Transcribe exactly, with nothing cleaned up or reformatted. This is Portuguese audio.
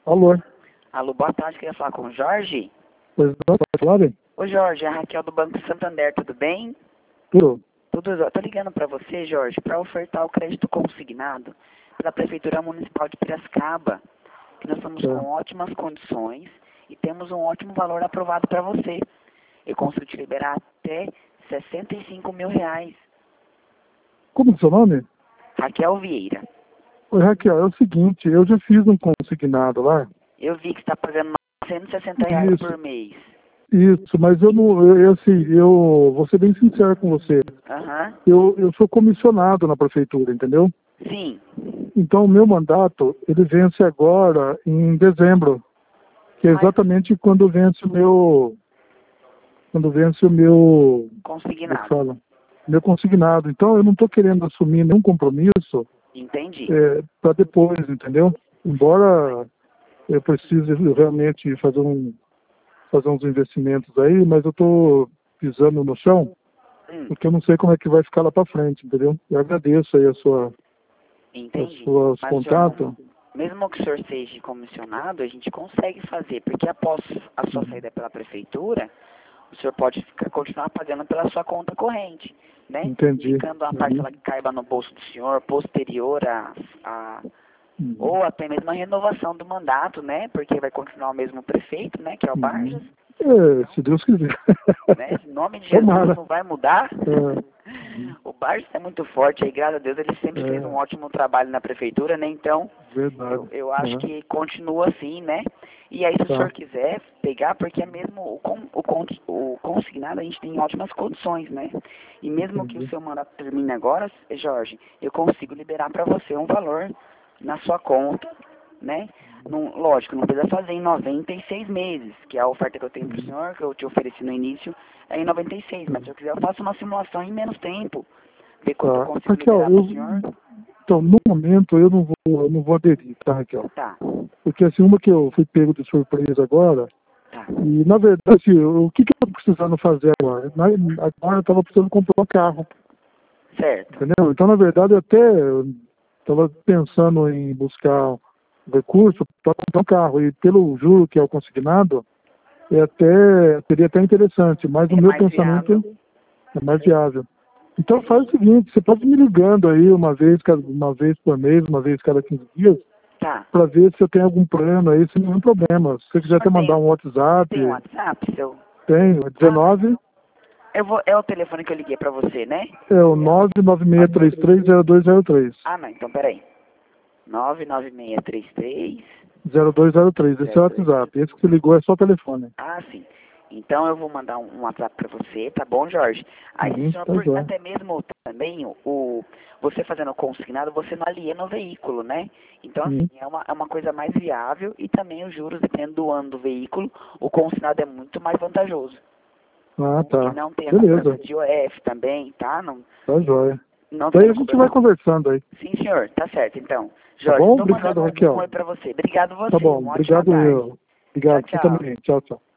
Alô? Alô, boa tarde, queria falar com o Jorge. Pois não, pode falar, bem? Ô Jorge, é a Raquel do Banco Santander, tudo bem? Tudo. Tudo, eu tô ligando para você, Jorge, para ofertar o crédito consignado pela Prefeitura Municipal de Piracicaba, que nós estamos É. com ótimas condições e temos um ótimo valor aprovado para você. Eu consigo te liberar até sessenta e cinco mil reais. Como é o seu nome? Raquel Vieira. Oi, Raquel, é o seguinte, eu já fiz um consignado lá. Eu vi que você está pagando novecentos e sessenta reais Isso. por mês. Isso, mas eu não, eu, eu, assim, eu vou ser bem sincero com você. Aham. Eu, eu sou comissionado na prefeitura, entendeu? Sim. Então, o meu mandato, ele vence agora em dezembro, que é Mas- exatamente quando vence o meu, quando vence o meu, como é que Consignado. fala? Meu consignado. Então, eu não estou querendo assumir nenhum compromisso Entendi. para depois, entendeu? Embora eu precise realmente fazer, um, fazer uns investimentos aí, mas eu estou pisando no chão, Hum, porque eu não sei como é que vai ficar lá para frente, entendeu? Eu agradeço aí a sua, os entendi. seus Mas o senhor contatos. não, mesmo que o senhor seja comissionado, a gente consegue fazer, porque após a sua saída pela prefeitura, o senhor pode ficar, continuar pagando pela sua conta corrente, né? Entendi. Indicando a Uhum. parcela que caiba no bolso do senhor, posterior a, a Uhum. ou até mesmo a renovação do mandato, né? Porque vai continuar o mesmo prefeito, né? Que é o Barjas, É, se Deus quiser. né? Em nome de Jesus Tomara. não vai mudar. É. O Barjas é muito forte aí, graças a Deus ele sempre É. fez um ótimo trabalho na prefeitura, né? Então, Verdade. eu, eu acho Uhum. que continua assim, né? E aí, se Tá. o senhor quiser pegar, porque é mesmo o, con, o, con, o consignado a gente tem ótimas condições, né? E mesmo que Entendi. o seu mandato termine agora, Jorge, eu consigo liberar para você um valor na sua conta, né? Não, lógico, não precisa fazer em noventa e seis meses, que é a oferta que eu tenho para o senhor, que eu te ofereci no início, é em noventa e seis, mas se eu quiser eu faço uma simulação em menos tempo, ver quanto eu Tá. consigo Raquel, liberar para o eu, senhor. então, no momento eu não vou, eu não vou aderir, tá, Raquel? Tá, Porque assim, uma que eu fui pego de surpresa agora, tá, e na verdade, assim, eu- o que, que eu tô precisando fazer agora? Na- Agora eu estava precisando comprar um carro, certo. entendeu? Então, na verdade, eu até estava pensando em buscar recurso para comprar um carro, e pelo juro que é o consignado, é até, seria até interessante, mas o É meu mais pensamento viável. é mais viável. Então faz o seguinte, você pode me ligando aí uma vez, cada- uma vez por mês, uma vez cada quinze dias, Tá. para ver se eu tenho algum plano aí, sem nenhum problema. Se você quiser até Mas tem, mandar um WhatsApp, tem um WhatsApp, seu? tenho, é dezenove, Eu vou, é o telefone que eu liguei pra você, né? é o nove nove seis três três zero dois zero três. Ah, não, então peraí. nove nove seis três três. zero dois zero três, esse é o WhatsApp. Esse que você ligou é só o telefone. Ah, sim. Então eu vou mandar um um WhatsApp pra você, tá bom, Jorge? Aí, se o Uhum, senhor, tá por- joia. até mesmo também, o, o- você fazendo o consignado, você não aliena o veículo, né? Então, assim, Uhum. é uma, é uma coisa mais viável e também os juros, dependendo do ano do veículo, o consignado é muito mais vantajoso. Ah, tá. E não tem a Beleza, cobrança de O F também, tá? Não, tá joia. não Daí tem a a gente vai cobrança. conversando aí. Sim, senhor, tá certo, então. Tá Jorge, bom? tô Obrigado, mandando um, um Raquel. oi pra você. Obrigado Tá você, bom, uma ótima obrigado tarde. eu. Obrigado, Tchau, você tchau. também. Tchau, tchau.